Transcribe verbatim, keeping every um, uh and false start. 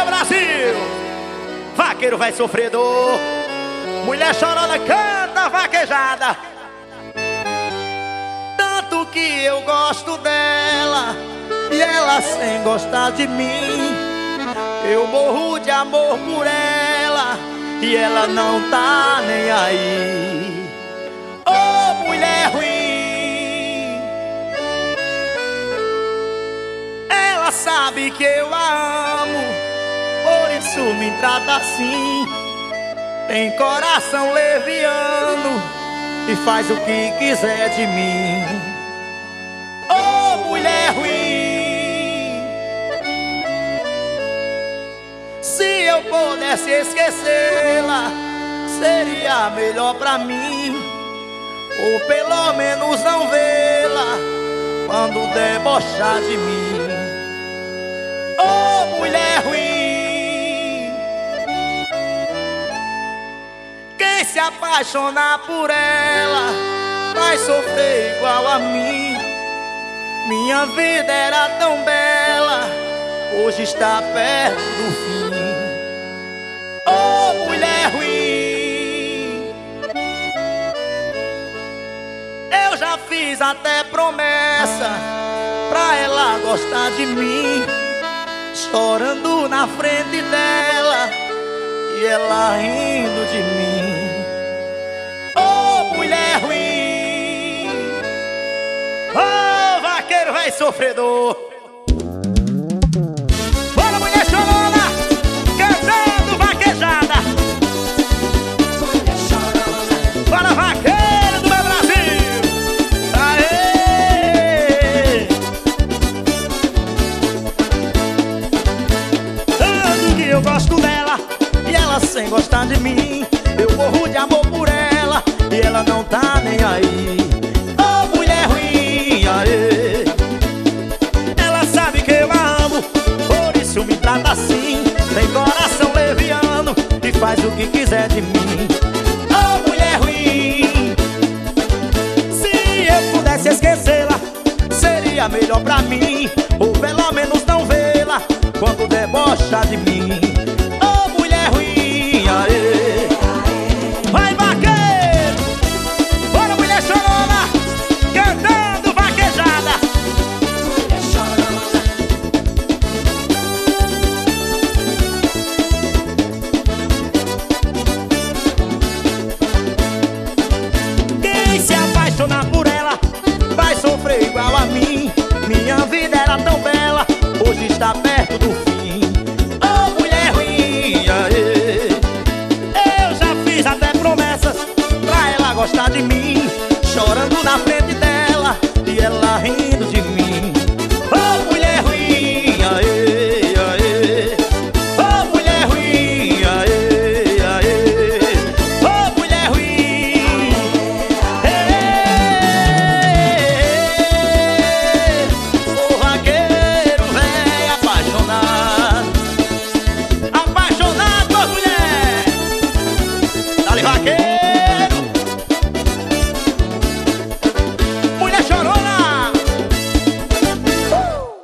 meu Brasil. Vaqueiro vai sofredor, mulher chorona canta vaquejada. Tanto que eu gosto dela e ela sem gostar de mim. Eu morro de amor por ela e ela não tá nem aí. Oh, mulher ruim, ela sabe que eu a amo, por isso me trata assim. Tem coração leviano e faz o que quiser de mim. Oh, mulher ruim, se eu pudesse esquecê-la, seria melhor pra mim. Ou pelo menos não vê-la quando debochar de mim. Oh, mulher ruim, quem se apaixonar por ela vai sofrer igual a mim. Minha vida era tão bela, hoje está perto do fim. Oh, mulher ruim, eu já fiz até promessa pra ela gostar de mim, chorando na frente dela e ela rindo de mim. Oh, mulher ruim, oh, vaqueiro vai sofredor. Bora, mulher chorona, cantando vaquejada. Mulher chorona, Bora, vaqueiro do meu Brasil. Aê! Tanto que eu gosto dela e ela sem gostar de mim. Eu morro de amor por ela e ela não tá nem aí. Oh, mulher ruim, aê. Ela sabe que eu a amo, por isso me trata assim. Tem coração leviano e faz o que quiser de mim. Oh, mulher ruim, se eu pudesse esquecê-la, seria melhor pra mim. Ou pelo menos não vê-la quando debocha de mim. Oh, mulher ruim, aê. Vai, vaqueiro, bora, mulher chorona, cantando vaquejada. mulher chorona, Quem se apaixonar por ela vai sofrer igual a mim. Minha vida era tão bela, hoje está perto do fim. Oh, mulher ruim, aê. Eu já fiz até promessas pra ela gostar de mim,